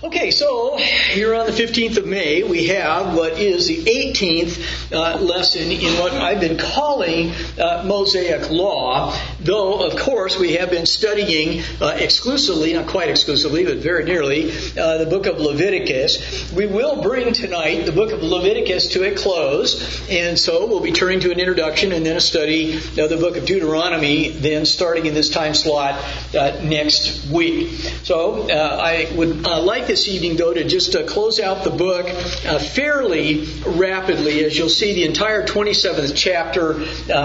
Okay, so here on the 15th of May, we have what is the 18th lesson in what I've been calling Mosaic Law, though, of course, we have been studying exclusively, not quite exclusively, but very nearly, the book of Leviticus. We will bring tonight the book of Leviticus to a close, and so we'll be turning to an introduction and then a study of the book of Deuteronomy, then starting in this time slot next week. So I would like this evening, though, to just close out the book fairly rapidly. As you'll see, the entire 27th chapter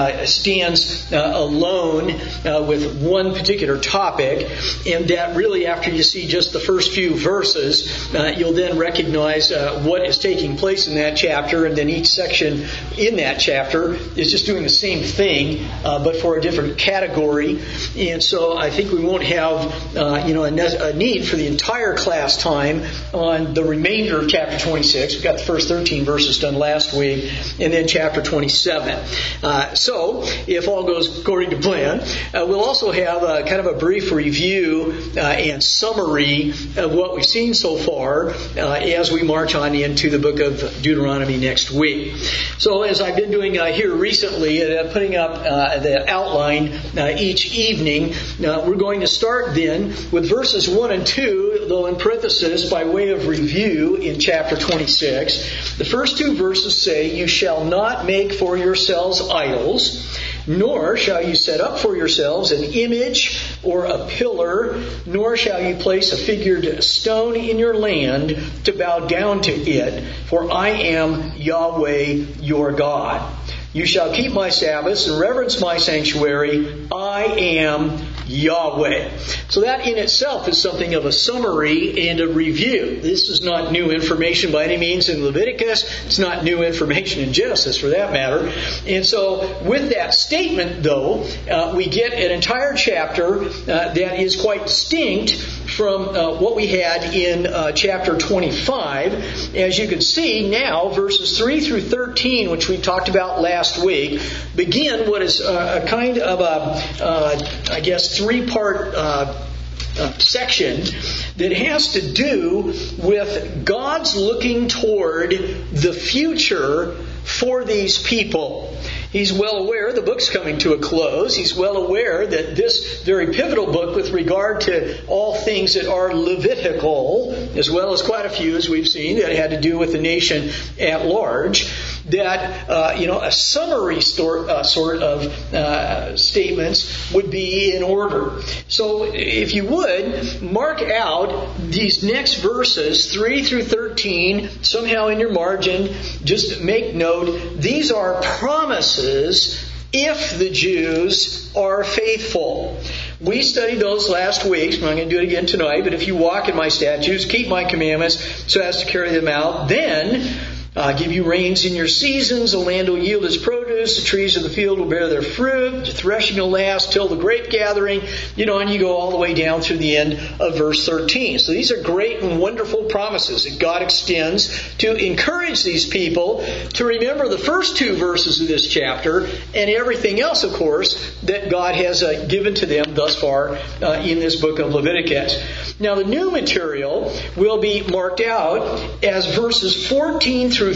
stands alone with one particular topic, and that really, after you see just the first few verses, you'll then recognize what is taking place in that chapter, and then each section in that chapter is just doing the same thing, but for a different category. And so I think we won't have a need for the entire class time on the remainder of chapter 26. We've got the first 13 verses done last week, and then chapter 27. So, if all goes according to plan, we'll also have kind of a brief review and summary of what we've seen so far as we march on into the book of Deuteronomy next week. So, as I've been doing here recently, putting up the outline each evening, we're going to start then with verses 1 and 2, though in parenthesis, by way of review in chapter 26. The first two verses say, "You shall not make for yourselves idols, nor shall you set up for yourselves an image or a pillar, nor shall you place a figured stone in your land to bow down to it, for I am Yahweh your God. You shall keep my Sabbaths and reverence my sanctuary. I am Yahweh." So that in itself is something of a summary and a review. This is not new information by any means in Leviticus. It's not new information in Genesis, for that matter. And so with that statement, though, we get an entire chapter that is quite distinct from what we had in chapter 25. As you can see now, verses 3 through 13, which we talked about last week, begin what is a kind of a, three-part section that has to do with God's looking toward the future for these people. He's well aware the book's coming to a close. He's well aware that this very pivotal book with regard to all things that are Levitical, as well as quite a few, as we've seen, that had to do with the nation at large, that a summary sort of statements would be in order. So if you would, mark out these next verses, 3 through 13, somehow in your margin, just make note, these are promises if the Jews are faithful. We studied those last week. I'm not going to do it again tonight, but if you walk in my statutes, keep my commandments so as to carry them out, then give you rains in your seasons, the land will yield its produce, the trees of the field will bear their fruit, the threshing will last till the grape gathering, and you go all the way down through the end of verse 13. So these are great and wonderful promises that God extends to encourage these people to remember the first two verses of this chapter and everything else, of course, that God has given to them thus far in this book of Leviticus. Now, the new material will be marked out as verses 14 through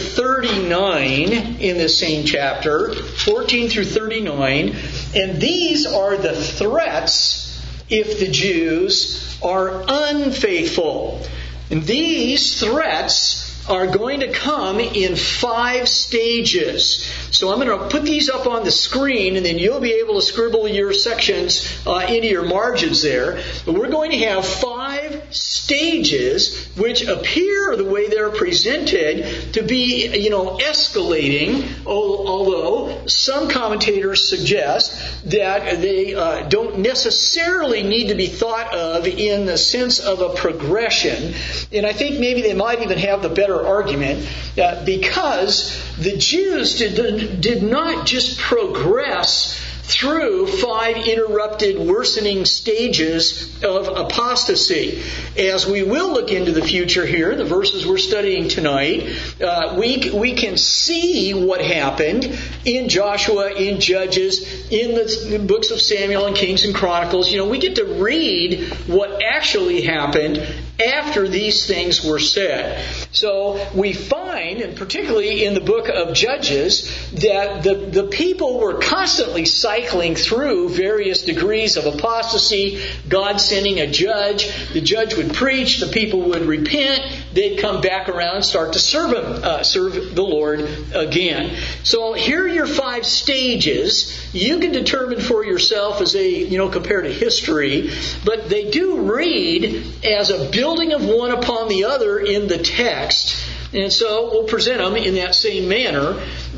39 in this same chapter, 14 through 39, and these are the threats if the Jews are unfaithful. And these threats are going to come in 5 stages. So I'm going to put these up on the screen, and then you'll be able to scribble your sections into your margins there. But we're going to have 5 stages which appear, the way they're presented, to be, escalating, although some commentators suggest that they don't necessarily need to be thought of in the sense of a progression. And I think maybe they might even have the better argument because the Jews did not just progress through 5 interrupted, worsening stages of apostasy. As we will look into the future here, the verses we're studying tonight, we can see what happened in Joshua, in Judges, in the books of Samuel and Kings and Chronicles. We get to read what actually happened after these things were said. So we find, and particularly in the book of Judges, that the people were constantly cycling through various degrees of apostasy, God sending a judge. The judge would preach, the people would repent, they'd come back around and start to serve the Lord again. So here are your 5 stages. You can determine for yourself as compare to history, but they do read as a building of one upon the other in the text. And so we'll present them in that same manner.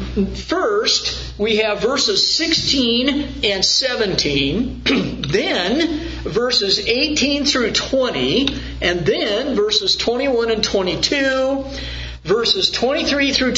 First, we have verses 16 and 17, then verses 18 through 20, and then verses 21 and 22, verses 23 through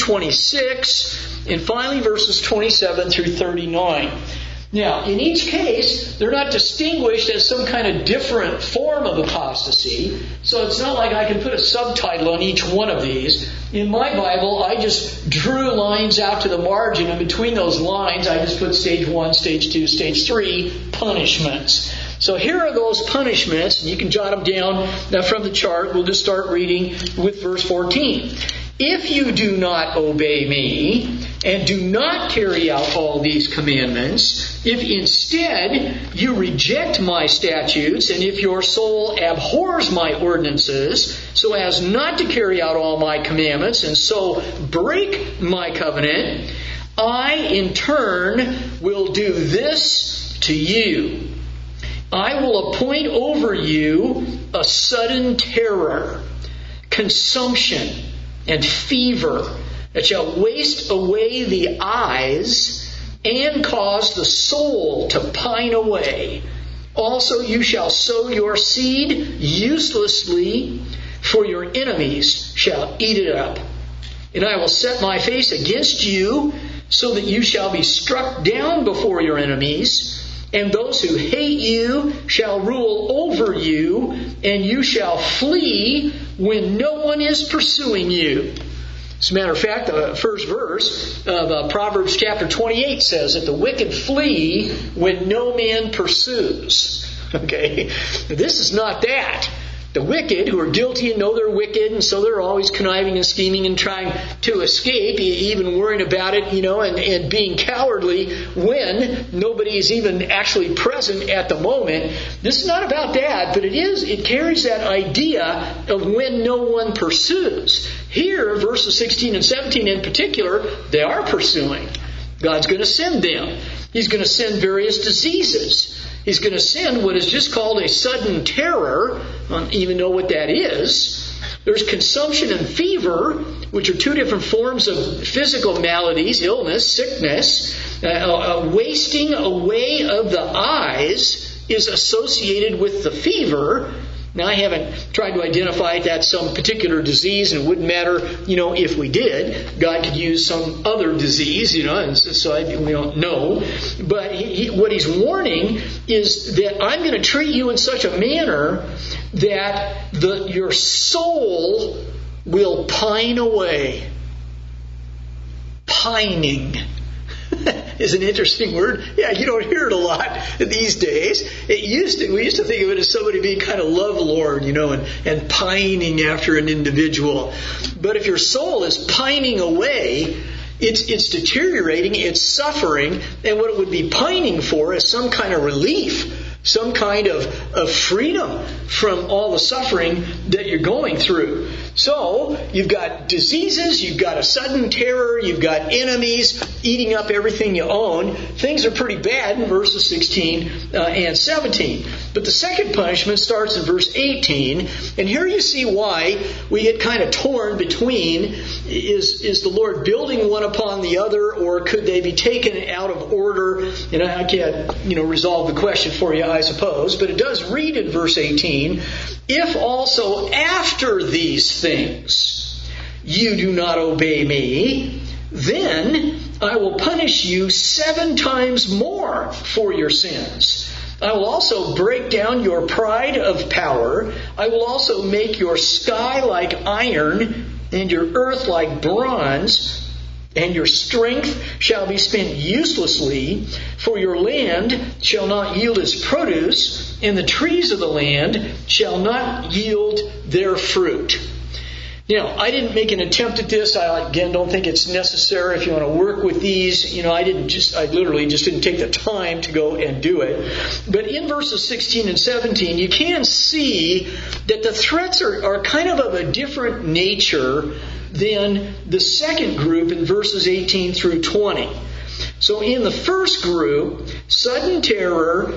26, and finally verses 27 through 39. Now, in each case, they're not distinguished as some kind of different form of apostasy. So it's not like I can put a subtitle on each one of these. In my Bible, I just drew lines out to the margin, and between those lines, I just put stage 1, stage 2, stage 3 punishments. So here are those punishments, and you can jot them down from the chart. We'll just start reading with verse 14. If you do not obey me and do not carry out all these commandments, if instead you reject my statutes, and if your soul abhors my ordinances, so as not to carry out all my commandments, and so break my covenant, I in turn will do this to you. I will appoint over you a sudden terror, consumption, and fever that shall waste away the eyes and cause the soul to pine away. Also you shall sow your seed uselessly, for your enemies shall eat it up. And I will set my face against you, so that you shall be struck down before your enemies, and those who hate you shall rule over you, and you shall flee when no one is pursuing you. As a matter of fact, the first verse of Proverbs chapter 28 says that the wicked flee when no man pursues. Okay? This is not that. The wicked, who are guilty and know they're wicked, and so they're always conniving and scheming and trying to escape, even worrying about it, and being cowardly when nobody is even actually present at the moment. This is not about that, but it carries that idea of when no one pursues. Here, verses 16 and 17 in particular, they are pursuing. God's going to send them. He's going to send various diseases. He's going to send what is just called a sudden terror. I don't even know what that is. There's consumption and fever, which are 2 different forms of physical maladies, illness, sickness. Wasting away of the eyes is associated with the fever. Now, I haven't tried to identify that's some particular disease, and it wouldn't matter, if we did. God could use some other disease, and so we don't know. But what he's warning is that I'm going to treat you in such a manner that your soul will pine away. Pining is an interesting word. Yeah, you don't hear it a lot these days. We used to think of it as somebody being kind of lovelorn, and pining after an individual. But if your soul is pining away, it's deteriorating, it's suffering, and what it would be pining for is some kind of relief, some kind of freedom from all the suffering that you're going through. So, you've got diseases, you've got a sudden terror, you've got enemies eating up everything you own. Things are pretty bad in verses 16 and 17. But the second punishment starts in verse 18. And here you see why we get kind of torn between, is the Lord building one upon the other, or could they be taken out of order? And I can't, resolve the question for you, I suppose. But it does read in verse 18, if also after these things you do not obey me, then I will punish you 7 times more for your sins. I will also break down your pride of power. I will also make your sky like iron and your earth like bronze. and your strength shall be spent uselessly, for your land shall not yield its produce, and the trees of the land shall not yield their fruit. Now, I didn't make an attempt at this. I, again, don't think it's necessary if you want to work with these. I literally just didn't take the time to go and do it. But in verses 16 and 17, you can see that the threats are kind of a different nature than the second group in verses 18 through 20. So in the first group, sudden terror,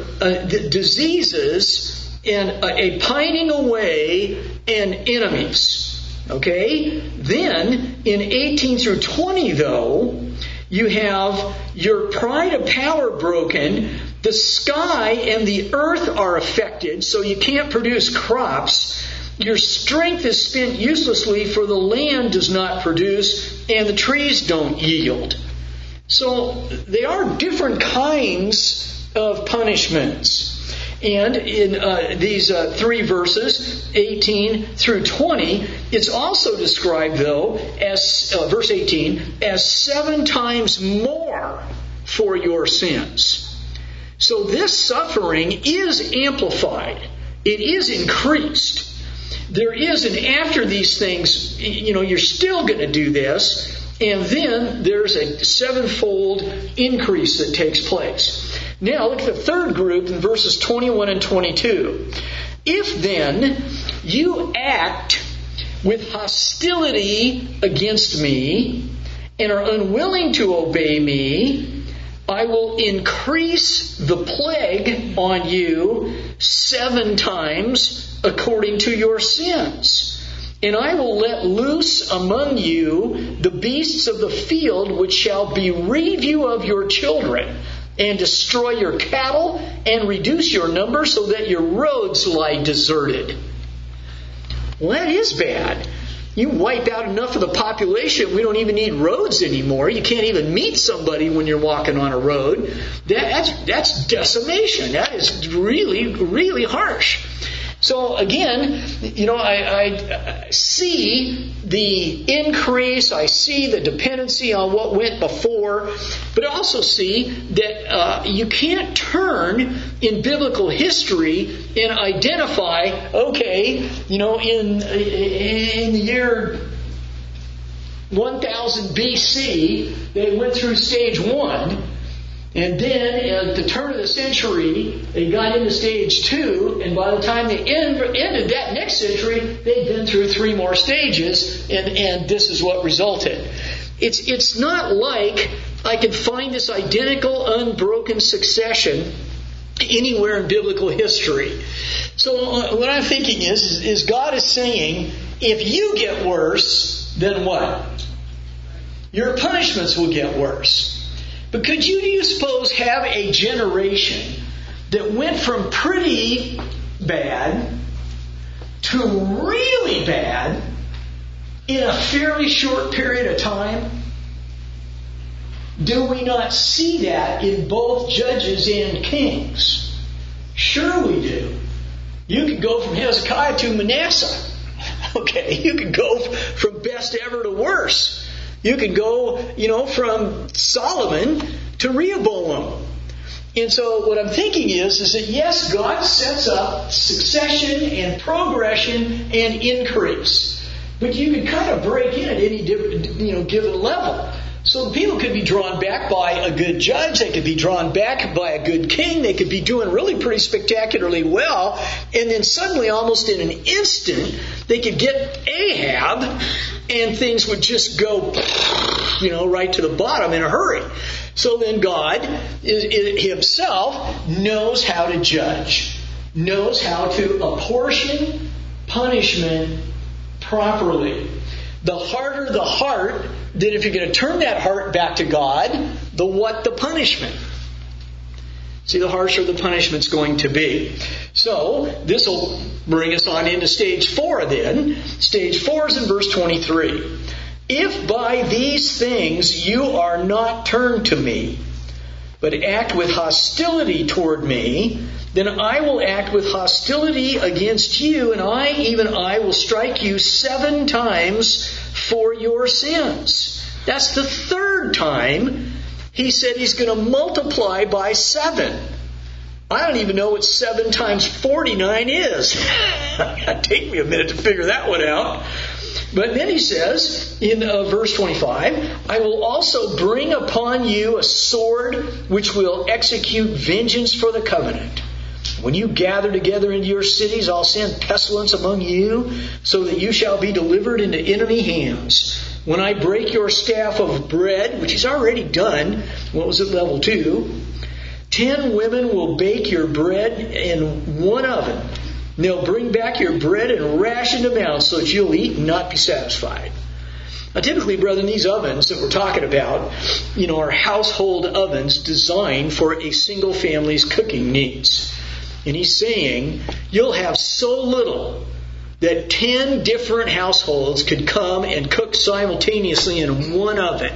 diseases, and a pining away, and enemies. Okay? Then, in 18 through 20, though, you have your pride of power broken, the sky and the earth are affected, so you can't produce crops. Your strength is spent uselessly, for the land does not produce, and the trees don't yield. So, they are different kinds of punishments. And in these three verses, 18 through 20, it's also described, though, as, verse 18, as 7 times more for your sins. So this suffering is amplified. It is increased. There is, and after these things, you're still going to do this, and then there's a 7-fold increase that takes place. Now, look at the third group in verses 21 and 22. If then you act with hostility against me and are unwilling to obey me, I will increase the plague on you 7 times according to your sins. And I will let loose among you the beasts of the field, which shall bereave you of your children, and destroy your cattle, and reduce your number, so that your roads lie deserted. Well, that is bad. You wipe out enough of the population, we don't even need roads anymore. You can't even meet somebody when you're walking on a road. That's decimation. That is really, really harsh. So again, I see the increase, I see the dependency on what went before, but I also see that you can't turn in biblical history and identify, in the year 1000 BC, they went through stage 1. And then at the turn of the century, they got into stage 2, and by the time they ended that next century, they'd been through 3 more stages, and this is what resulted. It's not like I could find this identical, unbroken succession anywhere in biblical history. So what I'm thinking is God is saying, if you get worse, then what? Your punishments will get worse. But do you suppose, have a generation that went from pretty bad to really bad in a fairly short period of time? Do we not see that in both Judges and Kings? Sure we do. You could go from Hezekiah to Manasseh. Okay, you could go from best ever to worse. You can go, from Solomon to Rehoboam. And so what I'm thinking is that yes, God sets up succession and progression and increase. But you can kind of break in at any given level. So people could be drawn back by a good judge. They could be drawn back by a good king. They could be doing really pretty spectacularly well. And then suddenly, almost in an instant, they could get Ahab, and things would just go, right to the bottom in a hurry. So then God himself knows how to judge, knows how to apportion punishment properly. The harder the heart, then if you're going to turn that heart back to God, the punishment. See, the harsher the punishment's going to be. So, this will bring us on into stage 4 then. Stage 4 is in verse 23. If by these things you are not turned to me, but act with hostility toward me, then I will act with hostility against you, and I will strike you 7 times for your sins. That's the third time he said he's going to multiply by 7. I don't even know what 7 times 49 is. It'd take me a minute to figure that one out. But then he says in verse 25, I will also bring upon you a sword which will execute vengeance for the covenant. When you gather together into your cities, I'll send pestilence among you, so that you shall be delivered into enemy hands. When I break your staff of bread, which he's already done, what was it, level 2? 10 women will bake your bread in one oven. They'll bring back your bread in rationed amounts so that you'll eat and not be satisfied. Now, typically, brethren, these ovens that we're talking about, are household ovens designed for a single family's cooking needs. And he's saying, you'll have so little that 10 different households could come and cook simultaneously in one oven.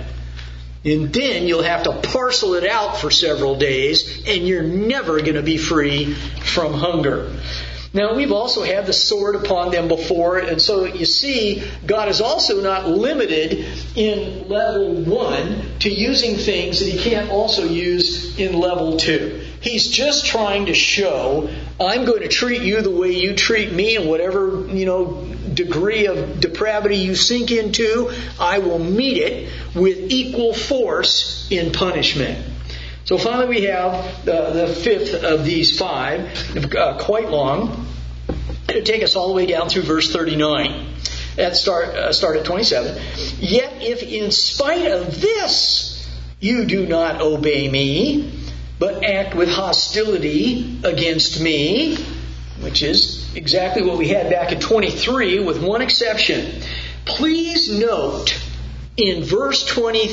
And then you'll have to parcel it out for several days, and you're never going to be free from hunger. Now, we've also had the sword upon them before, and so you see, God is also not limited in level 1 to using things that He can't also use in level 2. He's just trying to show, I'm going to treat you the way you treat me, and whatever, degree of depravity you sink into, I will meet it with equal force in punishment. So finally we have the fifth of these 5, quite long. It'll take us all the way down through verse 39. Start at 27. Yet if in spite of this you do not obey me, but act with hostility against me, which is exactly what we had back in 23 with one exception. Please note in verse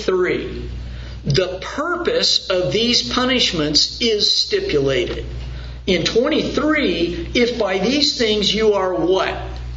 23, the purpose of these punishments is stipulated. In 23, if by these things you are what?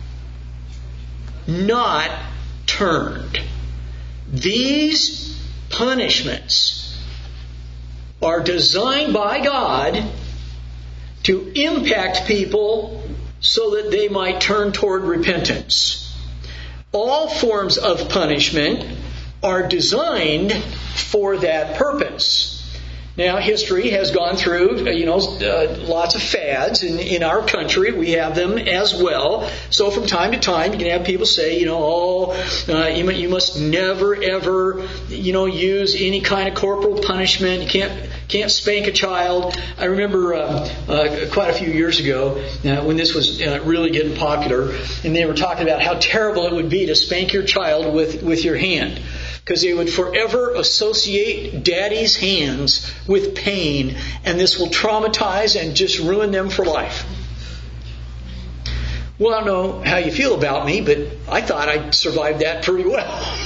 Not turned. These punishments are designed by God to impact people so that they might turn toward repentance. All forms of punishment are designed for that purpose. Now, history has gone through, lots of fads in our country. We have them as well. So from time to time, you can have people say, you must never ever, use any kind of corporal punishment. You can't spank a child. I remember quite a few years ago when this was really getting popular, and they were talking about how terrible it would be to spank your child with your hand. Because they would forever associate daddy's hands with pain, and this will traumatize and just ruin them for life. Well, I don't know how you feel about me, but I thought I survived that pretty well.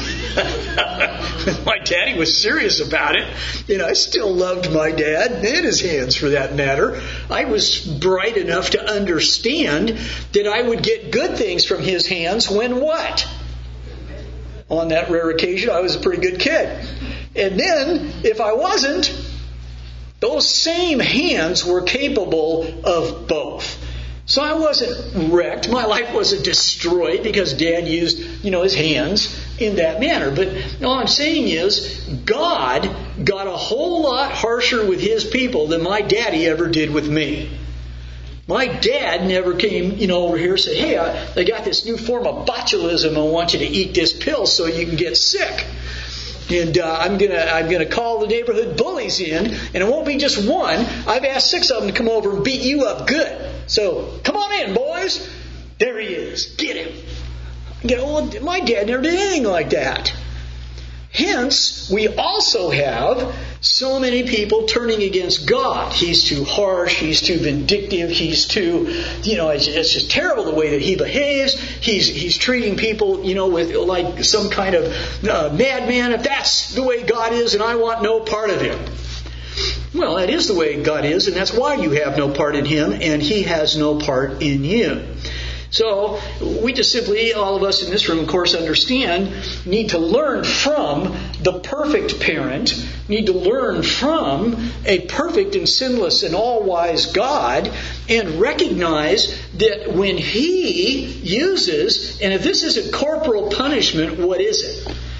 My daddy was serious about it. I still loved my dad and his hands for that matter. I was bright enough to understand that I would get good things from his hands when what? On that rare occasion, I was a pretty good kid. And then, if I wasn't, those same hands were capable of both. So I wasn't wrecked. My life wasn't destroyed because Dad used, his hands in that manner. But all I'm saying is, God got a whole lot harsher with His people than my daddy ever did with me. My dad never came, over here and said, hey, I got this new form of botulism. I want you to eat this pill so you can get sick. And I'm gonna call the neighborhood bullies in, and it won't be just one. I've asked 6 of them to come over and beat you up good. So come on in, boys. There he is. Get him. My dad never did anything like that. Hence, we also have so many people turning against God. He's too harsh. He's too vindictive. He's too, it's just terrible the way that he behaves. He's treating people, with like some kind of madman. If that's the way God is, and I want no part of Him. Well, that is the way God is, and that's why you have no part in Him, and He has no part in you. So we just simply, all of us in this room, of course, understand, need to learn from the perfect parent, need to learn from a perfect and sinless and all-wise God, and recognize that when He uses, and if this isn't corporal punishment, what is it?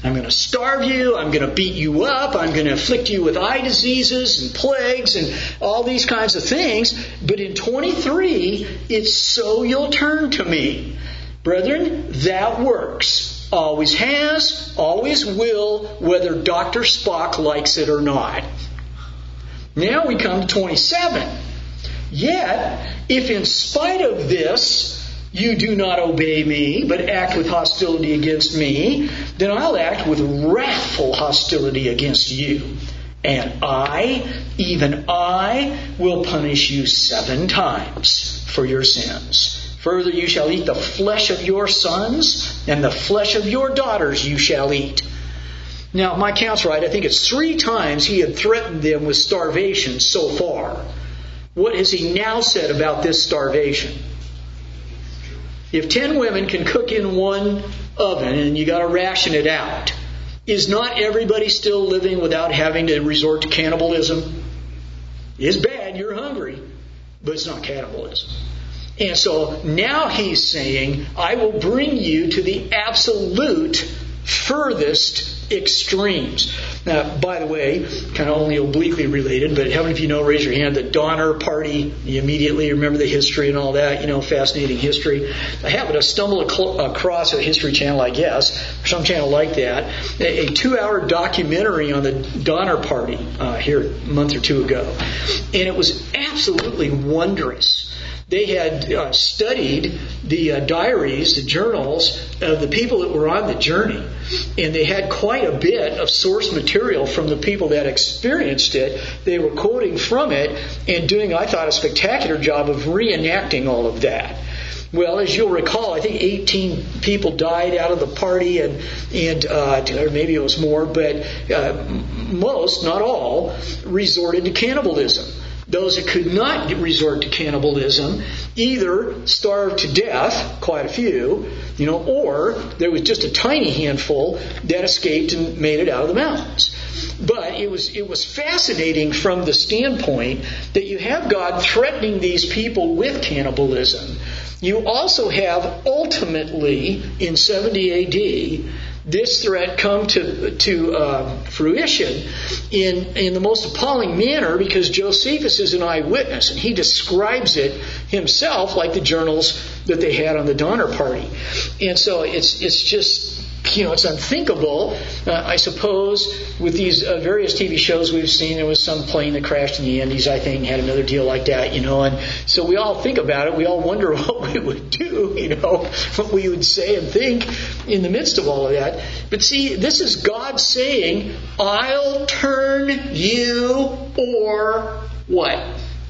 I'm going to starve you. I'm going to beat you up. I'm going to afflict you with eye diseases and plagues and all these kinds of things. But in 23, it's so you'll turn to me. Brethren, that works. Always has, always will, whether Dr. Spock likes it or not. Now we come to 27. Yet, if in spite of this, you do not obey me, but act with hostility against me, then I'll act with wrathful hostility against you. And I, even I, will punish you 7 times for your sins. Further, you shall eat the flesh of your sons, and the flesh of your daughters you shall eat. Now, if my count's right, I think it's 3 times he had threatened them with starvation so far. What has he now said about this starvation? If 10 women can cook in one oven and you got to ration it out, is not everybody still living without having to resort to cannibalism? It's bad, you're hungry, but it's not cannibalism. And so now he's saying, I will bring you to the absolute furthest extremes. Now, by the way, kind of only obliquely related, but how many of you know, raise your hand, the Donner Party, you immediately remember the history and all that, fascinating history. I happened to stumble across a History Channel, I guess, or some channel like that, a 2-hour documentary on the Donner Party here a month or 2 ago. And it was absolutely wondrous. They had studied the diaries, the journals of the people that were on the journey. And they had quite a bit of source material from the people that experienced it. They were quoting from it and doing, I thought, a spectacular job of reenacting all of that. Well, as you'll recall, I think 18 people died out of the party, and or maybe it was more, but most, not all, resorted to cannibalism. Those that could not resort to cannibalism either starved to death, quite a few, or there was just a tiny handful that escaped and made it out of the mountains. But it was fascinating from the standpoint that you have God threatening these people with cannibalism. You also have ultimately in 70 A.D. this threat come to fruition in the most appalling manner, because Josephus is an eyewitness and he describes it himself like the journals that they had on the Donner Party. And so it's just, it's unthinkable. I suppose with these various TV shows we've seen, there was some plane that crashed in the Andes, I think, had another deal like that, and so we all think about it. We all wonder what we would do, what we would say and think in the midst of all of that. But see, this is God saying, I'll turn you or what?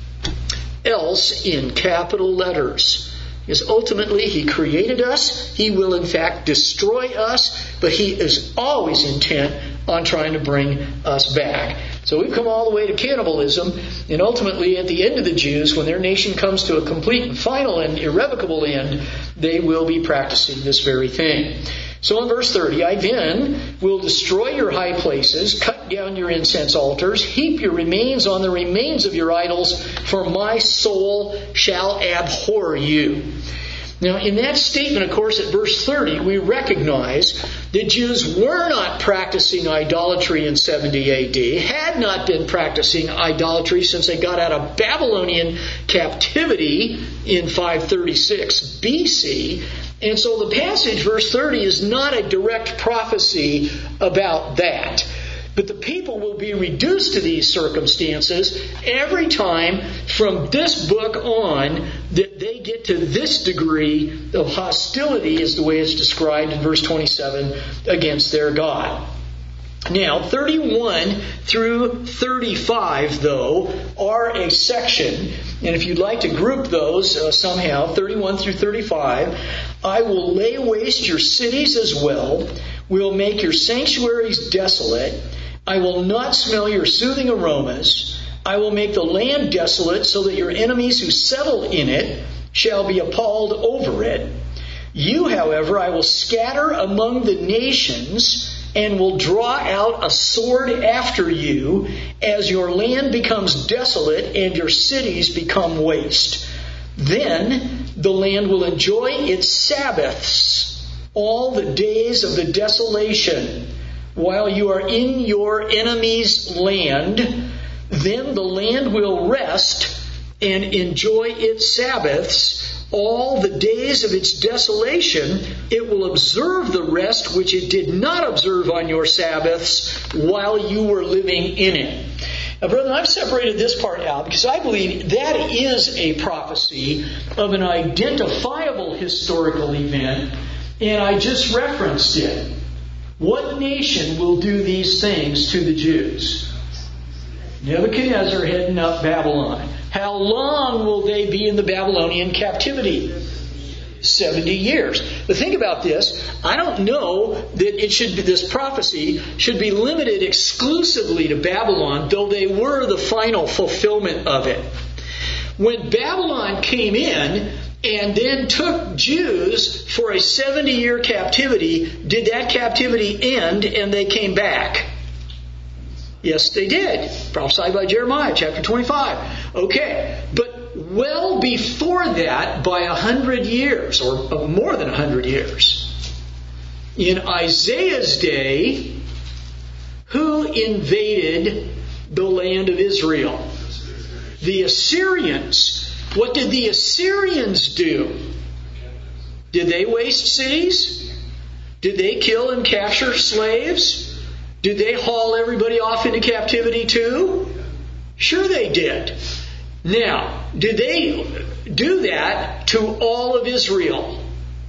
Else in capital letters. Because ultimately He created us. He will in fact destroy us, but He is always intent on trying to bring us back. So we've come all the way to cannibalism, and ultimately at the end of the Jews, when their nation comes to a complete and final and irrevocable end, they will be practicing this very thing. So in verse 30, I then will destroy your high places, cut down your incense altars, heap your remains on the remains of your idols, for my soul shall abhor you. Now, in that statement, of course, at verse 30, we recognize that Jews were not practicing idolatry in 70 A.D., had not been practicing idolatry since they got out of Babylonian captivity in 536 B.C., and so the passage, verse 30, is not a direct prophecy about that. But the people will be reduced to these circumstances every time from this book on that they get to this degree of hostility, is the way it's described in verse 27, against their God. Now, 31 through 35, though, are a section, and if you'd like to group those somehow, 31 through 35, I will lay waste your cities as well, will make your sanctuaries desolate, I will not smell your soothing aromas, I will make the land desolate so that your enemies who settle in it shall be appalled over it. You, however, I will scatter among the nations and will draw out a sword after you as your land becomes desolate and your cities become waste. Then the land will enjoy its Sabbaths all the days of the desolation. while you are in your enemy's land, then the land will rest and enjoy its Sabbaths. All the days of its desolation, it will observe the rest which it did not observe on your Sabbaths while you were living in it. Now, brethren, I've separated this part out because I believe that is a prophecy of an identifiable historical event, and I just referenced it. What nation will do these things to the Jews? Nebuchadnezzar heading up Babylon. How long will they be in the Babylonian captivity? 70 years. But think about this. I don't know that this prophecy should be limited exclusively to Babylon, though they were the final fulfillment of it. When Babylon came in and then took Jews for a 70-year captivity, did that captivity end and they came back? Yes, they did. Prophesied by Jeremiah, chapter 25. Okay, but well before that, by 100 years, or more than 100 years, in Isaiah's day, who invaded the land of Israel? The Assyrians. What did the Assyrians do? Did they waste cities? Did they kill and capture slaves? Did they haul everybody off into captivity too? Sure they did. Now, did they do that to all of Israel?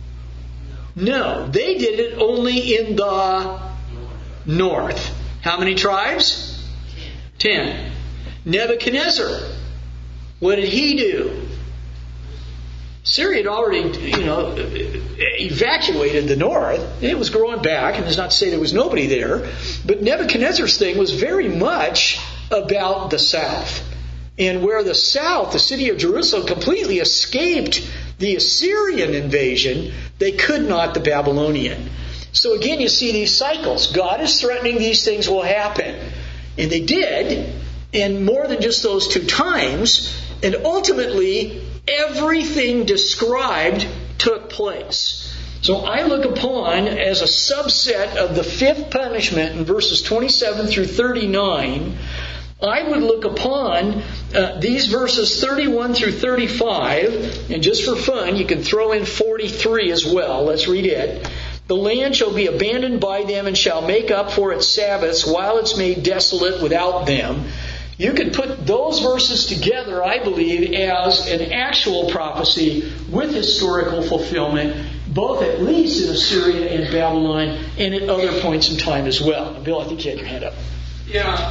No, they did it only in the north. How many tribes? 10. Nebuchadnezzar, what did he do? Syria had already, evacuated the north. It was growing back, and it's not to say there was nobody there. But Nebuchadnezzar's thing was very much about the south. And where the south, the city of Jerusalem, completely escaped the Assyrian invasion, they could not the Babylonian. So again, you see these cycles. God is threatening these things will happen. And they did, and more than just those 2 times. And ultimately, everything described took place. So I look upon as a subset of the 5th punishment in verses 27 through 39. I would look upon these verses 31 through 35, and just for fun, you can throw in 43 as well. Let's read it. The land shall be abandoned by them and shall make up for its Sabbaths while it's made desolate without them. You could put those verses together, I believe, as an actual prophecy with historical fulfillment, both at least in Assyria and Babylon, and at other points in time as well. Bill, I think you had your hand up. Yeah,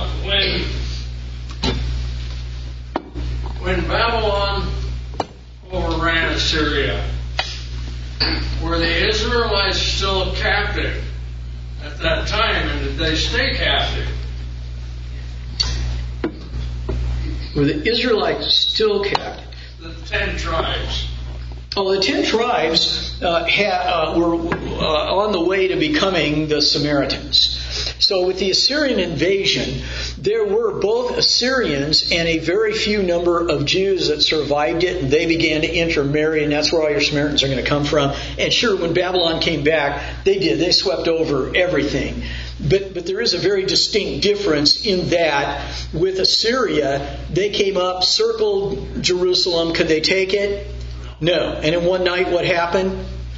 when Babylon overran Assyria, were the Israelites still captive at that time, and did they stay captive? Were the Israelites still captive? The 10 tribes. Oh, the 10 tribes were on the way to becoming the Samaritans. So with the Assyrian invasion, there were both Assyrians and a very few number of Jews that survived it, and they began to intermarry, and that's where all your Samaritans are going to come from. And sure, when Babylon came back, they did. They swept over everything. But there is a very distinct difference in that with Assyria, they came up, circled Jerusalem. Could they take it? No. And in one night, what happened?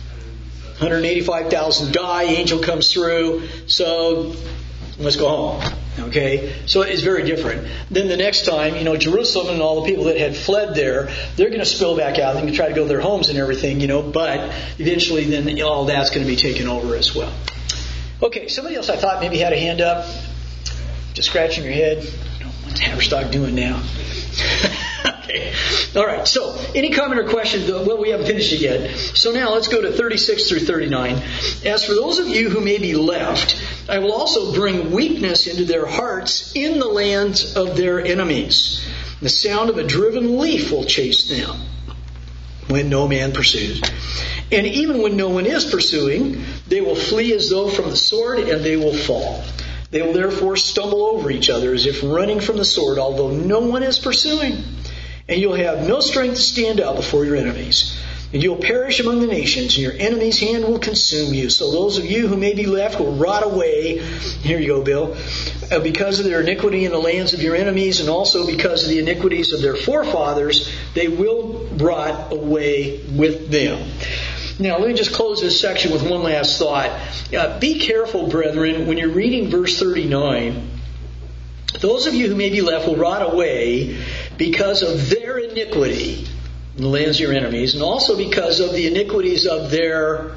185,000 die. Angel comes through. So let's go home. Okay? So it's very different. Then the next time, Jerusalem and all the people that had fled there, they're going to spill back out. They're going to try to go to their homes and everything, but eventually then all that's going to be taken over as well. Okay, somebody else I thought maybe had a hand up. Just scratching your head. What's Haverstock doing now? Okay. All right. So, any comment or question? Well, we haven't finished it yet. So now let's go to 36 through 39. As for those of you who may be left, I will also bring weakness into their hearts in the lands of their enemies. The sound of a driven leaf will chase them when no man pursues. And even when no one is pursuing, they will flee as though from the sword, and they will fall. They will therefore stumble over each other as if running from the sword, although no one is pursuing. And you'll have no strength to stand up before your enemies. and you'll perish among the nations, and your enemy's hand will consume you. So those of you who may be left will rot away. Here you go, Bill. Because of their iniquity in the lands of your enemies, and also because of the iniquities of their forefathers, they will rot away with them. Now, let me just close this section with one last thought. Be careful, brethren, when you're reading verse 39. Those of you who may be left will rot away because of their iniquity in the lands of your enemies, and also because of the iniquities of their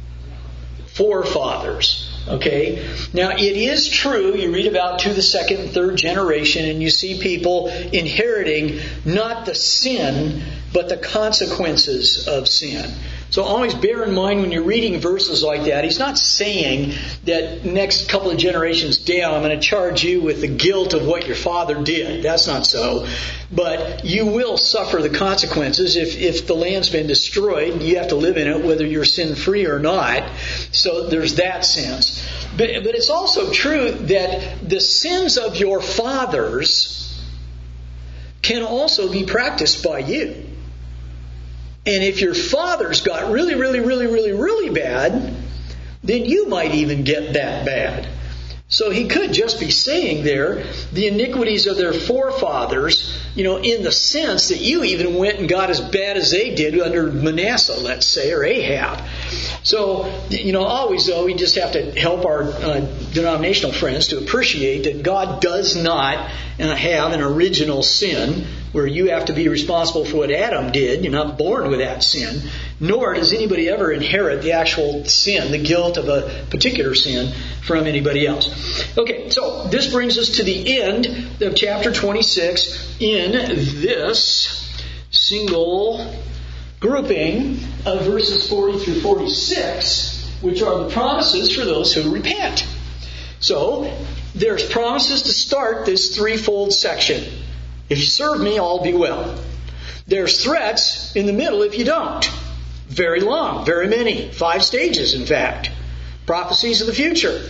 forefathers. Okay? Now, it is true, you read about to the second and third generation, and you see people inheriting not the sin, but the consequences of sin. So always bear in mind when you're reading verses like that, he's not saying that next couple of generations down, I'm going to charge you with the guilt of what your father did. That's not so. But you will suffer the consequences if the land's been destroyed. You have to live in it whether you're sin-free or not. So there's that sense. But it's also true that the sins of your fathers can also be practiced by you. And if your father's got really, really, really, really, really bad, then you might even get that bad. So he could just be saying there the iniquities of their forefathers, in the sense that you even went and got as bad as they did under Manasseh, let's say, or Ahab. So, always though, we just have to help our denominational friends to appreciate that God does not have an original sin where you have to be responsible for what Adam did. You're not born with that sin. Nor does anybody ever inherit the actual sin, the guilt of a particular sin from anybody else. Okay, so this brings us to the end of chapter 26 in this single grouping of verses 40 through 46, which are the promises for those who repent. So, there's promises to start this threefold section. If you serve me, all be well. There's threats in the middle if you don't. Very long, very many. 5 stages, in fact. Prophecies of the future.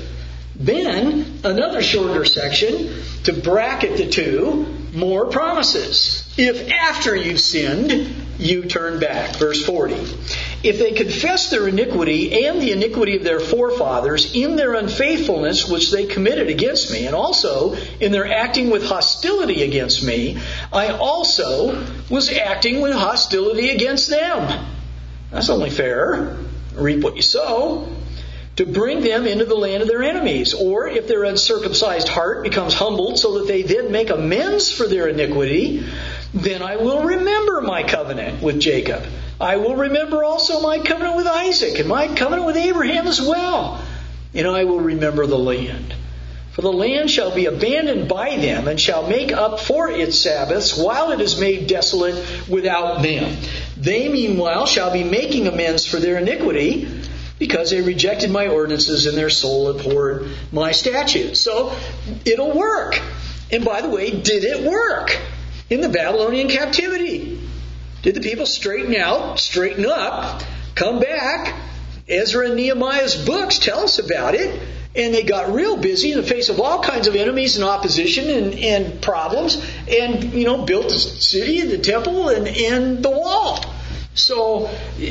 Then, another shorter section to bracket the two, more promises. If after you've sinned, you turn back. Verse 40. If they confess their iniquity and the iniquity of their forefathers in their unfaithfulness which they committed against me, and also in their acting with hostility against me, I also was acting with hostility against them. That's only fair. Reap what you sow. To bring them into the land of their enemies. Or if their uncircumcised heart becomes humbled so that they then make amends for their iniquity, then I will remember my covenant with Jacob. I will remember also my covenant with Isaac and my covenant with Abraham as well. And I will remember the land. For the land shall be abandoned by them and shall make up for its Sabbaths while it is made desolate without them. They meanwhile shall be making amends for their iniquity, because they rejected my ordinances and their soul abhorred my statutes. So it'll work. And by the way, did it work in the Babylonian captivity? Did the people straighten out, straighten up, come back? Ezra and Nehemiah's books tell us about it. And they got real busy in the face of all kinds of enemies and opposition and problems, and built the city and the temple and the wall. So,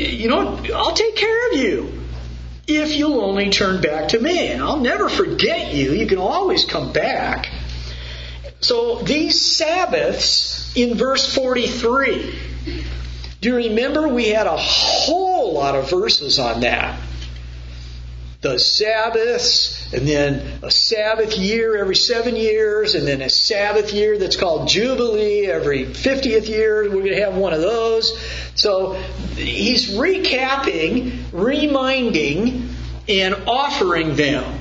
I'll take care of you if you'll only turn back to me. And I'll never forget you. You can always come back. So these Sabbaths in verse 43. Do you remember we had a whole lot of verses on that? The Sabbaths, and then a Sabbath year every 7 years, and then a Sabbath year that's called Jubilee every 50th year. We're going to have one of those. So he's recapping, reminding, and offering them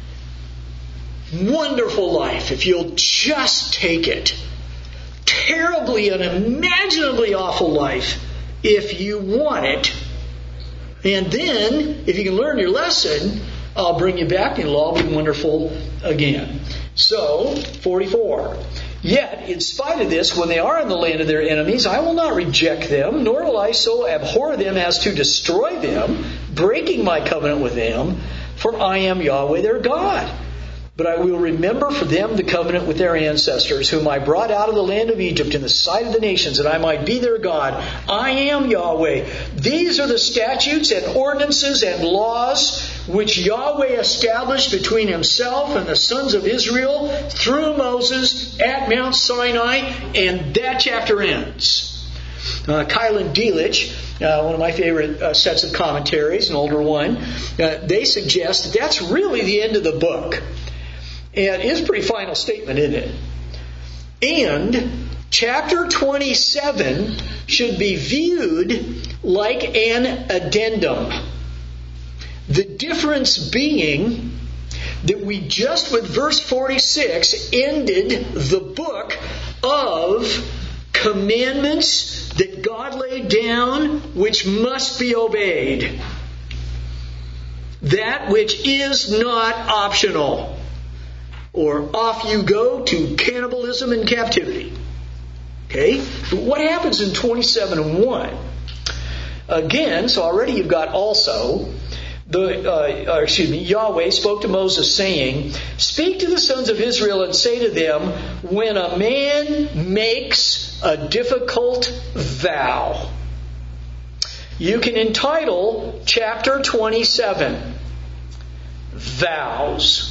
wonderful life if you'll just take it. Terribly, unimaginably awful life if you want it. And then, if you can learn your lesson, I'll bring you back and it'll all be wonderful again. So, 44. Yet, in spite of this, when they are in the land of their enemies, I will not reject them, nor will I so abhor them as to destroy them, breaking my covenant with them, for I am Yahweh their God. But I will remember for them the covenant with their ancestors, whom I brought out of the land of Egypt in the sight of the nations, that I might be their God. I am Yahweh. These are the statutes and ordinances and laws which Yahweh established between himself and the sons of Israel through Moses at Mount Sinai. And that chapter ends. Keil and Delitzsch, one of my favorite sets of commentaries, an older one, they suggest that that's really the end of the book. And it's a pretty final statement, isn't it? And chapter 27 should be viewed like an addendum. The difference being that we just with verse 46 ended the book of commandments that God laid down which must be obeyed. That which is not optional. Or off you go to cannibalism and captivity. Okay? But what happens in 27:1? Again, so already you've got also, Yahweh spoke to Moses saying, "Speak to the sons of Israel and say to them, when a man makes a difficult vow." You can entitle chapter 27, Vows.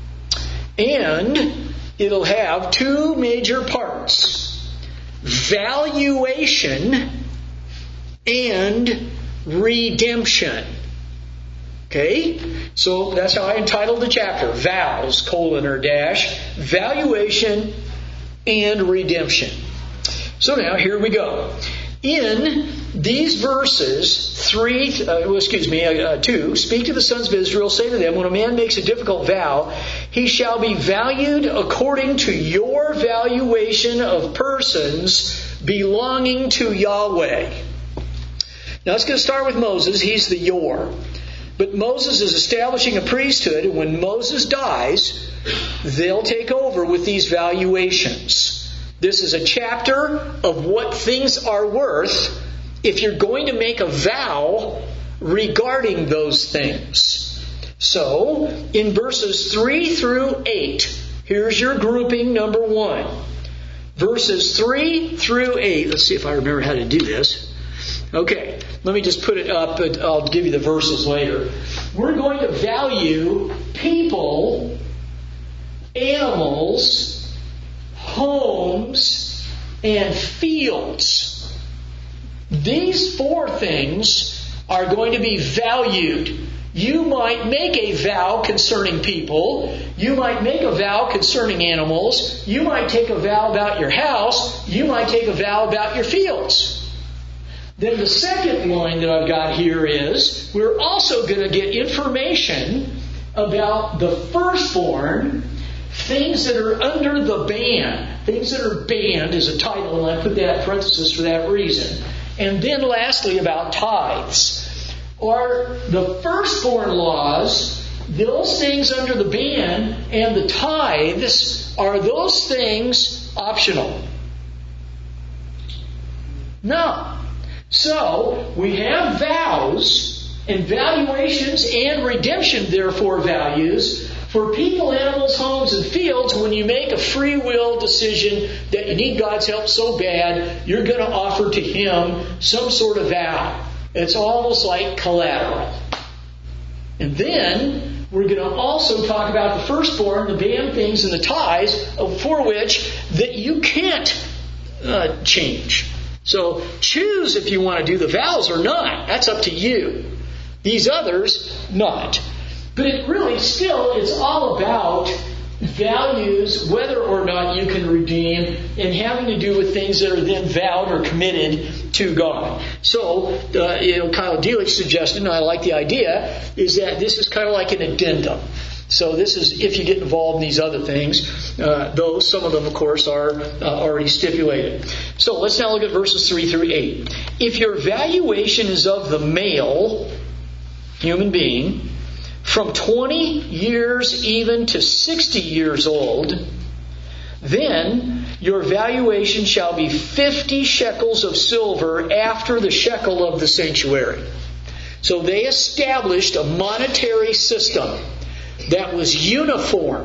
And it'll have two major parts: valuation and redemption. Okay? So that's how I entitled the chapter. Vows, : valuation and redemption. So now here we go. In these verses, 2, speak to the sons of Israel, say to them, when a man makes a difficult vow, he shall be valued according to your valuation of persons belonging to Yahweh. Now let's get start with Moses. He's the Yor. But Moses is establishing a priesthood, and when Moses dies, they'll take over with these valuations. This is a chapter of what things are worth if you're going to make a vow regarding those things. So, in verses 3 through 8, here's your grouping number 1. Verses 3 through 8. Let's see if I remember how to do this. Okay, let me just put it up, but I'll give you the verses later. We're going to value people, animals, homes, and fields. These 4 things are going to be valued. You might make a vow concerning people. You might make a vow concerning animals. You might take a vow about your house. You might take a vow about your fields. Then the second line that I've got here is, we're also going to get information about the firstborn, things that are under the ban. Things that are banned is a title, and I put that in parenthesis for that reason. And then lastly about tithes. Or the firstborn laws, those things under the ban, and the tithes, are those things optional? No. So, we have vows and valuations and redemption, therefore, values for people, animals, homes, and fields. When you make a free will decision that you need God's help so bad, you're going to offer to Him some sort of vow. It's almost like collateral. And then we're going to also talk about the firstborn, the banned things, and the tithes, for which that you can't change. So choose if you want to do the vows or not. That's up to you. These others, not. But it really still, it's all about values, whether or not you can redeem, and having to do with things that are then vowed or committed to God. So, Keil and Delitzsch suggested, and I like the idea, is that this is kind of like an addendum. So this is if you get involved in these other things, though some of them, of course, are already stipulated. So let's now look at verses 3 through 8. If your valuation is of the male human being, from 20 years even to 60 years old, then your valuation shall be 50 shekels of silver after the shekel of the sanctuary. So they established a monetary system that was uniform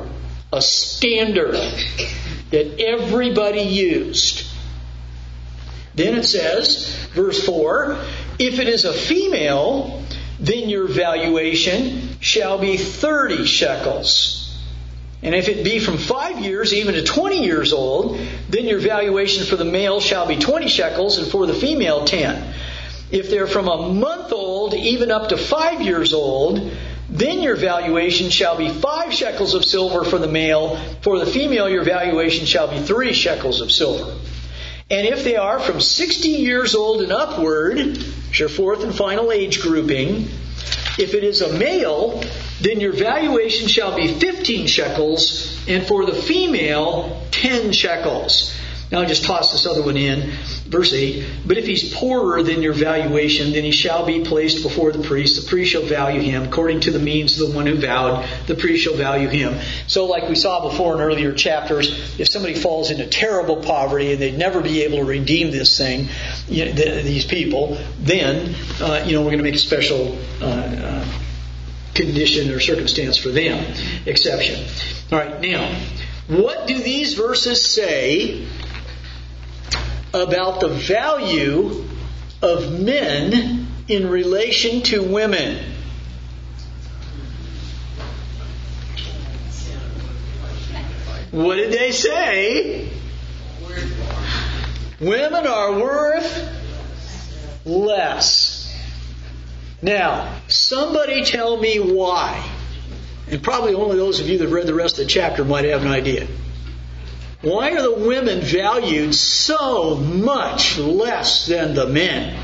a standard that everybody used. Then it says, verse 4, if it is a female, then your valuation shall be 30 shekels. And if it be from 5 years even to 20 years old, then your valuation for the male shall be 20 shekels, and for the female 10. If they're from a month old even up to 5 years old, then your valuation shall be 5 shekels of silver for the male. For the female, your valuation shall be 3 shekels of silver. And if they are from 60 years old and upward, it's your fourth and final age grouping, if it is a male, then your valuation shall be 15 shekels, and for the female, 10 shekels. Now I'll just toss this other one in. Verse 8, but if he's poorer than your valuation, then he shall be placed before the priest. The priest shall value him according to the means of the one who vowed. The priest shall value him. So like we saw before in earlier chapters, if somebody falls into terrible poverty and they'd never be able to redeem this thing, these people, then we're going to make a special condition or circumstance for them, exception. All right, now, what do these verses say about the value of men in relation to women? What did they say? Women are worth less. Now, somebody tell me why. And probably only those of you that have read the rest of the chapter might have an idea. Why are the women valued so much less than the men?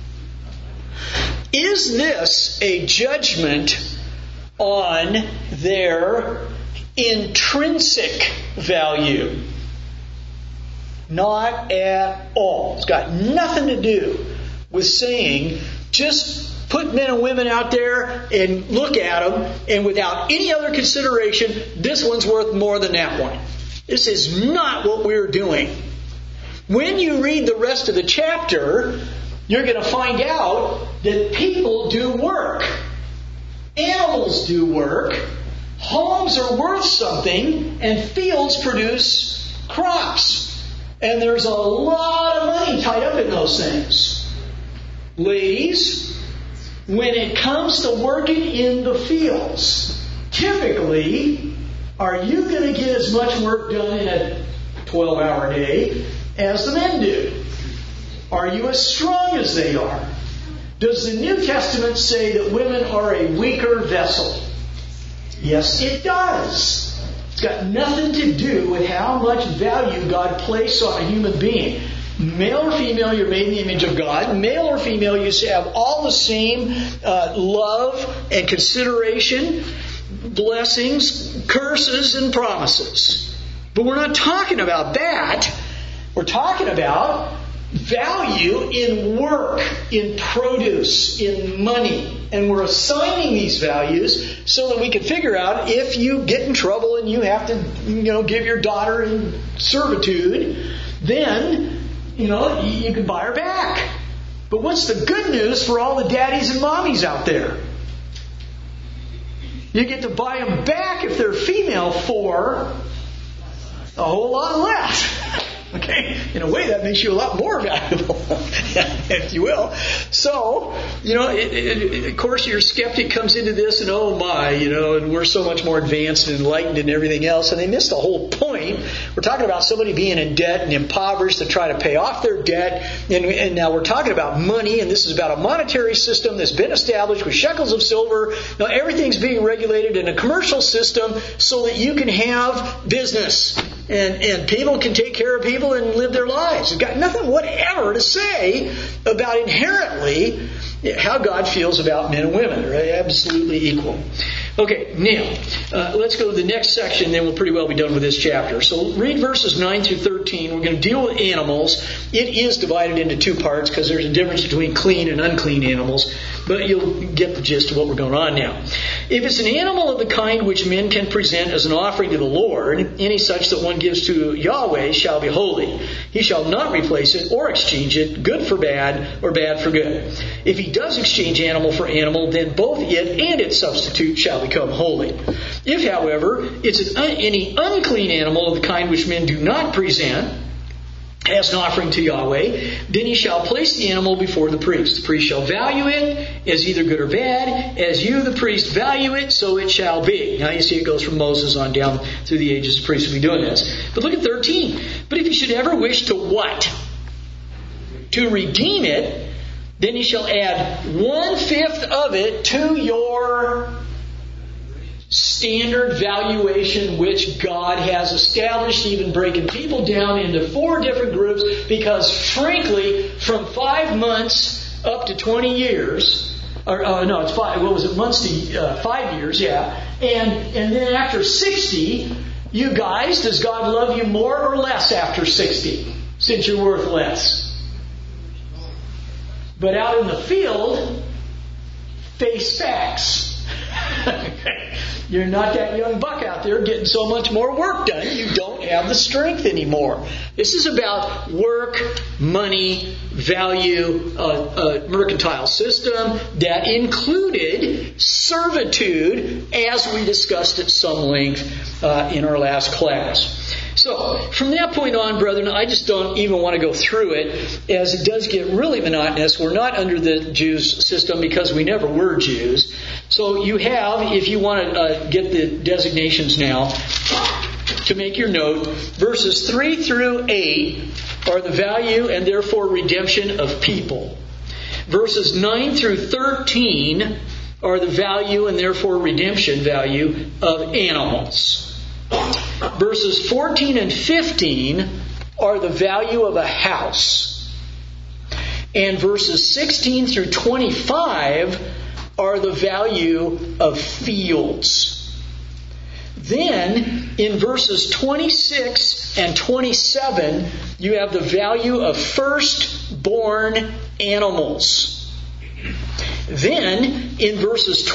Is this a judgment on their intrinsic value? Not at all. It's got nothing to do with saying just put men and women out there and look at them, and without any other consideration, this one's worth more than that one. This is not what we're doing. When you read the rest of the chapter, you're going to find out that people do work. Animals do work. Homes are worth something, and fields produce crops. And there's a lot of money tied up in those things. Ladies, when it comes to working in the fields, typically, are you going to get as much work done in a 12-hour day as the men do? Are you as strong as they are? Does the New Testament say that women are a weaker vessel? Yes, it does. It's got nothing to do with how much value God placed on a human being. Male or female, you're made in the image of God. Male or female, you have all the same love and consideration, blessings, curses, and promises. But we're not talking about that. We're talking about value in work, in produce, in money. And we're assigning these values so that we can figure out if you get in trouble and you have to, give your daughter in servitude, then, you can buy her back. But what's the good news for all the daddies and mommies out there? You get to buy them back if they're female for a whole lot less. Okay? In a way, that makes you a lot more valuable, if you will. So, of course, your skeptic comes into this and, oh my, and we're so much more advanced and enlightened and everything else. And they miss the whole point. We're talking about somebody being in debt and impoverished to try to pay off their debt. And now we're talking about money, and this is about a monetary system that's been established with shekels of silver. Now, everything's being regulated in a commercial system so that you can have business. And people can take care of people and live their lives. It's got nothing whatever to say about inherently how God feels about men and women. They're absolutely equal. Okay, now, let's go to the next section, then we'll pretty well be done with this chapter. So read verses 9 through 13. We're going to deal with animals. It is divided into two parts because there's a difference between clean and unclean animals. but you'll get the gist of what we're going on now. If it's an animal of the kind which men can present as an offering to the Lord, any such that one gives to Yahweh shall be holy. He shall not replace it or exchange it, good for bad or bad for good. If he does exchange animal for animal, then both it and its substitute shall become holy. If, however, it's any unclean animal of the kind which men do not present as an offering to Yahweh, then he shall place the animal before the priest. The priest shall value it as either good or bad. As you, the priest, value it, so it shall be. Now you see it goes from Moses on down through the ages. The priest will be doing this. But look at 13. But if you should ever wish to what? To redeem it, then he shall add 1/5 of it to your standard valuation which God has established, even breaking people down into 4 different groups, because frankly, from 5 months up to 20 years, it's 5, what was it, months to 5 years, yeah, and then after 60, you guys, does God love you more or less after 60, since you're worth less? But out in the field, face facts. You're not that young buck out there getting so much more work done. You don't have the strength anymore. This is about work, money, value, mercantile system that included servitude, as we discussed at some length in our last class. So, from that point on, brethren, I just don't even want to go through it, as it does get really monotonous. We're not under the Jews' system because we never were Jews. So you have, if you want to get the designations now, to make your note, verses 3 through 8 are the value and therefore redemption of people. Verses 9 through 13 are the value and therefore redemption value of animals. Verses 14 and 15 are the value of a house. And verses 16 through 25 are the value of fields. Then, in verses 26 and 27, you have the value of firstborn animals. Then, in verses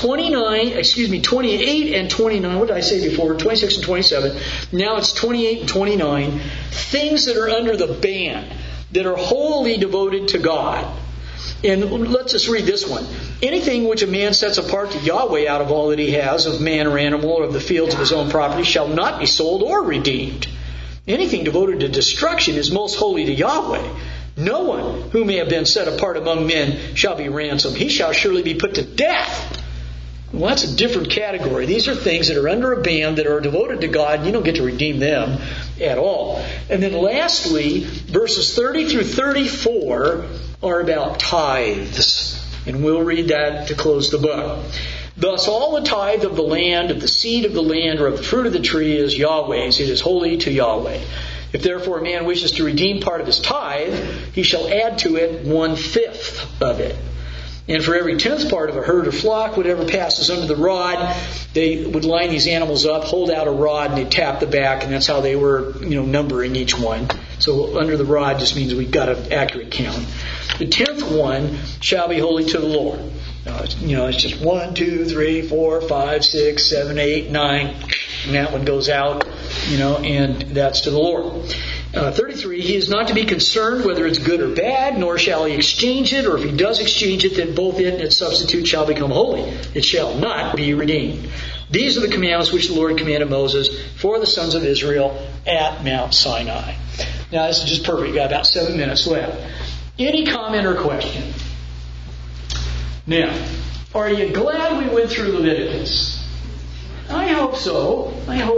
28 and 29, what did I say before? 26 and 27. Now it's 28 and 29. Things that are under the ban, that are wholly devoted to God. And let's just read this one. Anything which a man sets apart to Yahweh out of all that he has, of man or animal, or of the fields of his own property, shall not be sold or redeemed. Anything devoted to destruction is most holy to Yahweh. No one who may have been set apart among men shall be ransomed. He shall surely be put to death. Well, that's a different category. These are things that are under a ban, that are devoted to God. You don't get to redeem them at all. And then lastly, verses 30 through 34 are about tithes. And we'll read that to close the book. Thus all the tithe of the land, of the seed of the land, or of the fruit of the tree is Yahweh's. It is holy to Yahweh. If therefore a man wishes to redeem part of his tithe, he shall add to it 1/5 of it. And for every 10th part of a herd or flock, whatever passes under the rod, they would line these animals up, hold out a rod, and they'd tap the back, and that's how they were, numbering each one. So under the rod just means we've got an accurate count. The 10th one shall be holy to the Lord. It's just 1, 2, 3, 4, 5, 6, 7, 8, 9, and that one goes out, and that's to the Lord. 33, he is not to be concerned whether it's good or bad, nor shall he exchange it, or if he does exchange it, then both it and its substitute shall become holy. It shall not be redeemed. These are the commandments which the Lord commanded Moses for the sons of Israel at Mount Sinai. Now, this is just perfect. We've got about 7 minutes left. Any comment or question? Now, are you glad we went through Leviticus? I hope so.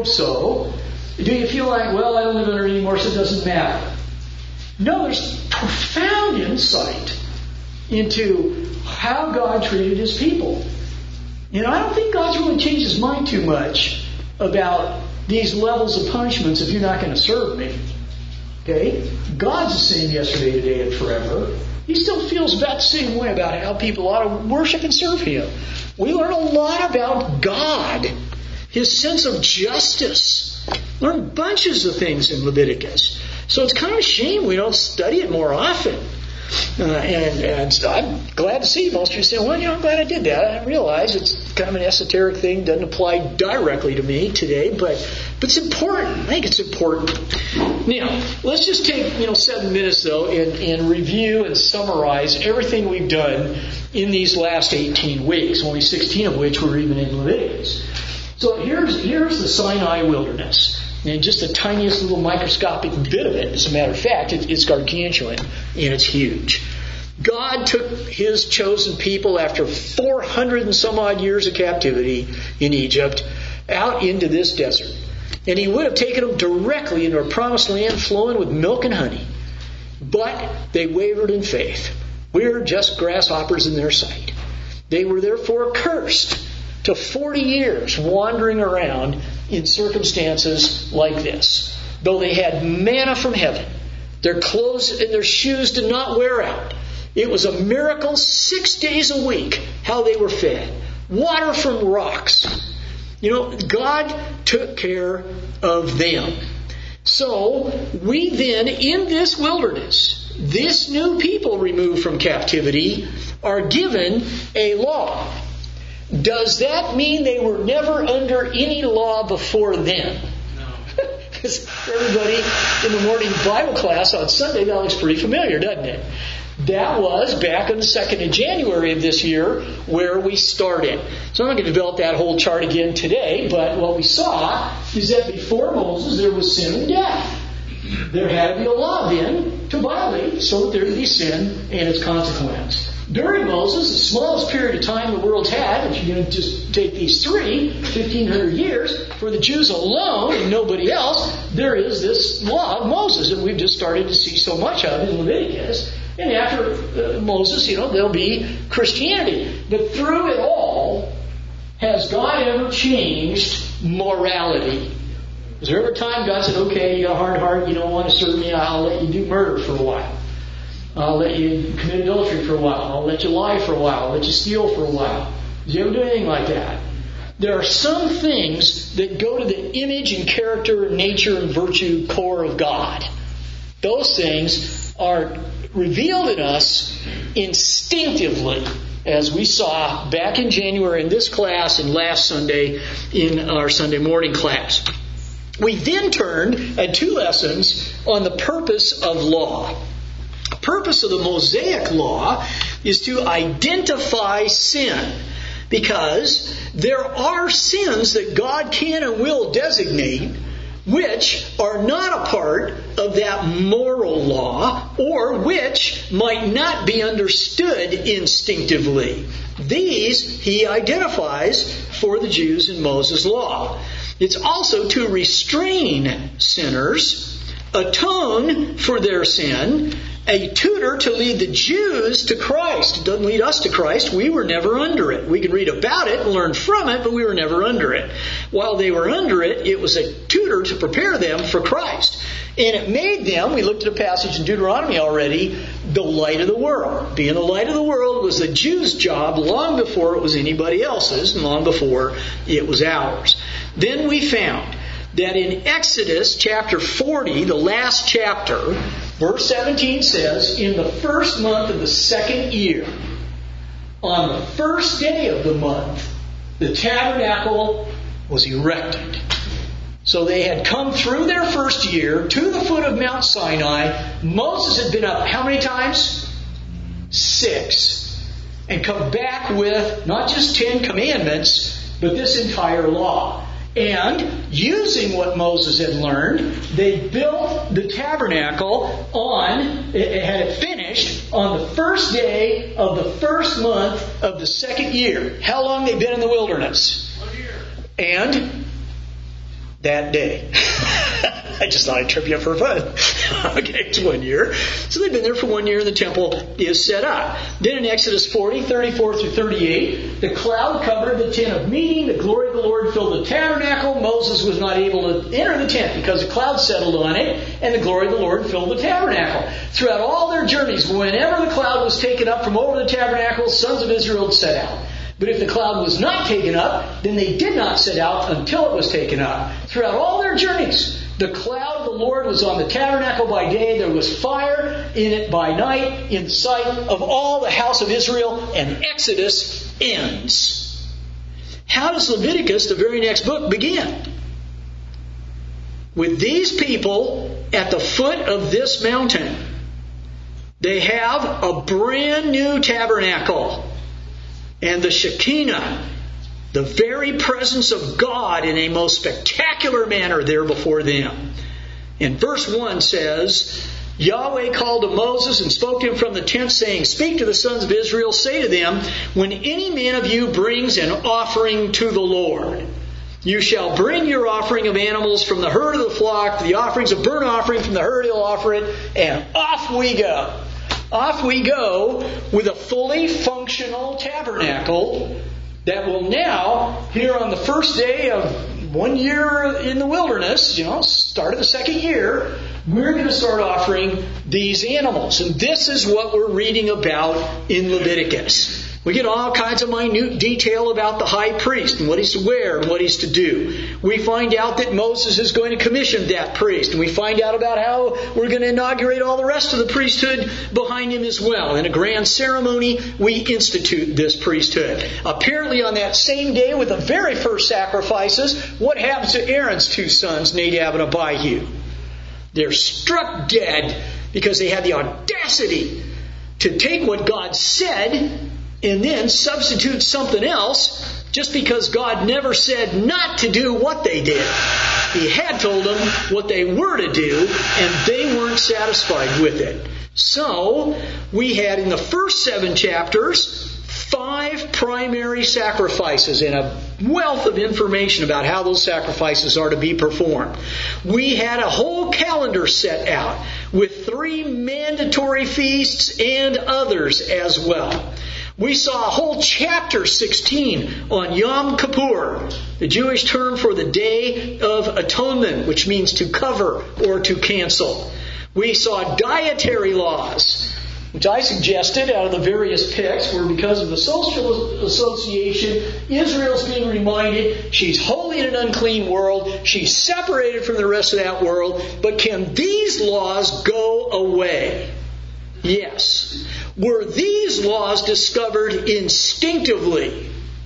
Do you feel like, well, I don't live under it anymore, so it doesn't matter? No, there's profound insight into how God treated His people. And I don't think God's really changed His mind too much about these levels of punishments if you're not going to serve me. Okay? God's the same yesterday, today, and forever. He still feels about the same way about how people ought to worship and serve Him. We learn a lot about God, His sense of justice. Learn bunches of things in Leviticus. So it's kind of a shame we don't study it more often. And so I'm glad to see most of you saying, well, I'm glad I did that. I realize it's kind of an esoteric thing, doesn't apply directly to me today, but it's important. I think it's important. Now, let's just take 7 minutes, though, and review and summarize everything we've done in these last 18 weeks, only 16 of which were even in Leviticus. So here's the Sinai wilderness. And just the tiniest little microscopic bit of it, as a matter of fact, it's gargantuan and it's huge. God took His chosen people after 400 and some odd years of captivity in Egypt out into this desert. And He would have taken them directly into a promised land flowing with milk and honey. But they wavered in faith. We're just grasshoppers in their sight. They were therefore cursed to 40 years wandering around in circumstances like this. Though they had manna from heaven, their clothes and their shoes did not wear out. It was a miracle 6 days a week how they were fed. Water from rocks. God took care of them. So we then, in this wilderness, this new people removed from captivity, are given a law. Does that mean they were never under any law before then? No. Because everybody in the morning Bible class on Sunday, that looks pretty familiar, doesn't it? That was back on the 2nd of January of this year where we started. So I'm not going to develop that whole chart again today, but what we saw is that before Moses there was sin and death. There had to be a law then to violate so that there could be sin and its consequence. During Moses, the smallest period of time the world's had, if you're going to just take these 1,500 years, for the Jews alone and nobody else, there is this law of Moses that we've just started to see so much of in Leviticus. And after Moses, there'll be Christianity. But through it all, has God ever changed morality? Was there ever a time God said, okay, you got a hard heart, you don't want to serve me, I'll let you do murder for a while. I'll let you commit adultery for a while. I'll let you lie for a while. I'll let you steal for a while. Did you ever do anything like that? There are some things that go to the image and character and nature and virtue core of God. Those things are revealed in us instinctively, as we saw back in January in this class and last Sunday in our Sunday morning class. We then turned at 2 lessons on the purpose of law. The purpose of the Mosaic Law is to identify sin, because there are sins that God can and will designate which are not a part of that moral law, or which might not be understood instinctively. These He identifies for the Jews in Moses' law. It's also to restrain sinners, atone for their sin, a tutor to lead the Jews to Christ. It doesn't lead us to Christ. We were never under it. We can read about it and learn from it, but we were never under it. While they were under it, it was a tutor to prepare them for Christ. And it made them, we looked at a passage in Deuteronomy already, the light of the world. Being the light of the world was the Jews' job long before it was anybody else's, and long before it was ours. Then we found that in Exodus chapter 40, the last chapter, verse 17 says, in the first month of the second year, on the first day of the month, the tabernacle was erected. So they had come through their first year to the foot of Mount Sinai. Moses had been up how many times? 6. And come back with not just 10 commandments, but this entire law. And using what Moses had learned, they built the tabernacle had it finished on the first day of the first month of the second year. How long they been in the wilderness? 1 year. And that day. I just thought I'd trip you up for fun. Okay, it's 1 year. So they've been there for 1 year and the temple is set up. Then in Exodus 40, 34 through 38, the cloud covered the tent of meeting. The glory of the Lord filled the tabernacle. Moses was not able to enter the tent because the cloud settled on it, and the glory of the Lord filled the tabernacle. Throughout all their journeys, whenever the cloud was taken up from over the tabernacle, sons of Israel set out. But if the cloud was not taken up, then they did not set out until it was taken up. Throughout all their journeys, the cloud of the Lord was on the tabernacle by day. There was fire in it by night, in sight of all the house of Israel. And Exodus ends. How does Leviticus, the very next book, begin? With these people at the foot of this mountain. They have a brand new tabernacle. And the Shekinah, the very presence of God in a most spectacular manner there before them. And verse 1 says, Yahweh called to Moses and spoke to him from the tent, saying, Speak to the sons of Israel, say to them, When any man of you brings an offering to the Lord, you shall bring your offering of animals from the herd of the flock, the offerings of burnt offering from the herd, he'll offer it, and off we go. Off we go with a fully functional tabernacle that will now, here on the first day of 1 year in the wilderness, start of the second year, we're going to start offering these animals. And this is what we're reading about in Leviticus. We get all kinds of minute detail about the high priest and what he's to wear and what he's to do. We find out that Moses is going to commission that priest. And we find out about how we're going to inaugurate all the rest of the priesthood behind him as well. In a grand ceremony, we institute this priesthood. Apparently on that same day with the very first sacrifices, what happens to Aaron's two sons, Nadab and Abihu? They're struck dead because they had the audacity to take what God said and then substitute something else just because God never said not to do what they did. He had told them what they were to do, and they weren't satisfied with it. So, we had in the first 7 chapters 5 primary sacrifices and a wealth of information about how those sacrifices are to be performed. We had a whole calendar set out with 3 mandatory feasts and others as well. We saw a whole chapter 16 on Yom Kippur, the Jewish term for the Day of Atonement, which means to cover or to cancel. We saw dietary laws, which I suggested out of the various picks, where because of the social association, Israel's being reminded she's holy in an unclean world, she's separated from the rest of that world, but can these laws go away? Yes. Were these laws discovered instinctively?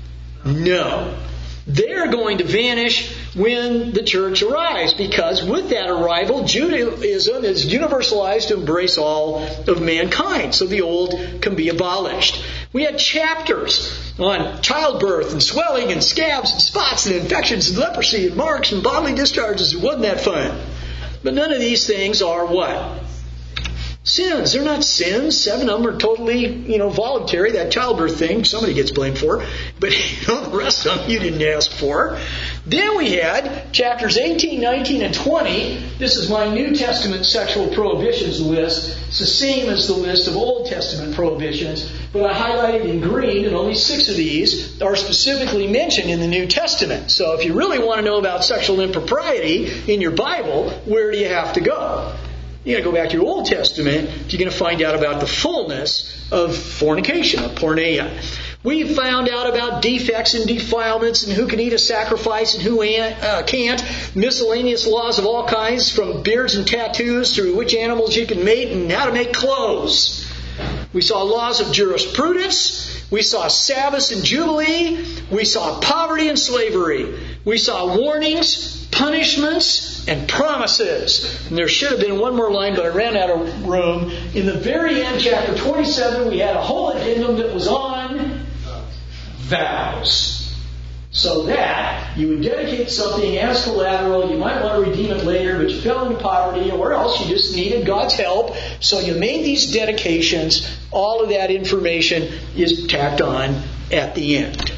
No. They're going to vanish when the church arrives, because with that arrival, Judaism is universalized to embrace all of mankind, so the old can be abolished. We had chapters on childbirth and swelling and scabs and spots and infections and leprosy and marks and bodily discharges. Wasn't that fun? But none of these things are what? Sins. They're not sins. 7 of them are totally, voluntary. That childbirth thing, somebody gets blamed for. But, the rest of them you didn't ask for. Then we had chapters 18, 19, and 20. This is my New Testament sexual prohibitions list. It's the same as the list of Old Testament prohibitions. But I highlighted in green, and only 6 of these are specifically mentioned in the New Testament. So if you really want to know about sexual impropriety in your Bible, where do you have to go? You got to go back to your Old Testament if you're going to find out about the fullness of fornication, of porneia. We found out about defects and defilements and who can eat a sacrifice and who can't. Miscellaneous laws of all kinds, from beards and tattoos through which animals you can mate and how to make clothes. We saw laws of jurisprudence. We saw Sabbaths and Jubilee. We saw poverty and slavery. We saw warnings, punishments, and promises. And there should have been one more line, but I ran out of room. In the very end, chapter 27, we had a whole addendum that was on vows. So that you would dedicate something as collateral, you might want to redeem it later, but you fell into poverty, or else you just needed God's help. So you made these dedications. All of that information is tacked on at the end.